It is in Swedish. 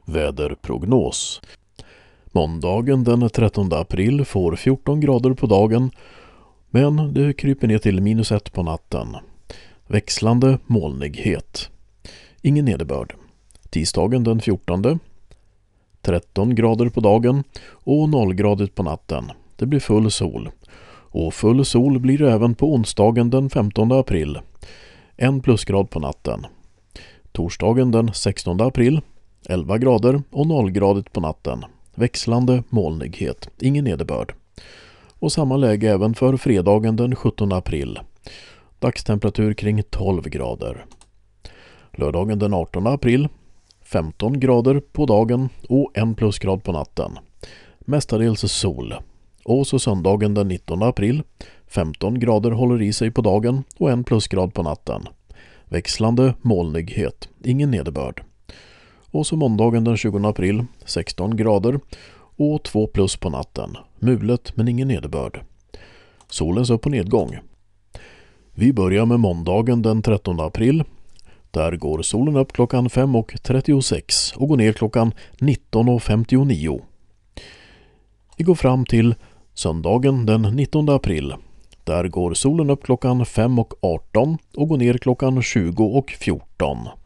Väderprognos. Måndagen den 13 april får 14 grader på dagen, men det kryper ner till -1 på natten. Växlande molnighet. Ingen nederbörd. Tisdagen den 14. 13 grader på dagen och 0-gradigt på natten. Det blir full sol. Och full sol blir det även på onsdagen den 15 april. 1 plusgrad på natten. Torsdagen den 16 april. 11 grader och 0-gradigt på natten. Växlande molnighet. Ingen nederbörd. Och samma läge även för fredagen den 17 april. Dagstemperatur kring 12 grader. Lördagen den 18 april. 15 grader på dagen och 1 plusgrad på natten. Mestadels sol. Och så söndagen den 19 april. 15 grader håller i sig på dagen och 1 plusgrad på natten. Växlande molnighet. Ingen nederbörd. Och så måndagen den 20 april. 16 grader och 2 plus på natten. Mulet men ingen nederbörd. Solens upp- och nedgång. Vi börjar med måndagen den 13 april. Där går solen upp klockan 5:36 och går ner klockan 19:59. Vi går fram till söndagen den 19 april. Där går solen upp klockan 5:18 och går ner klockan 20:14.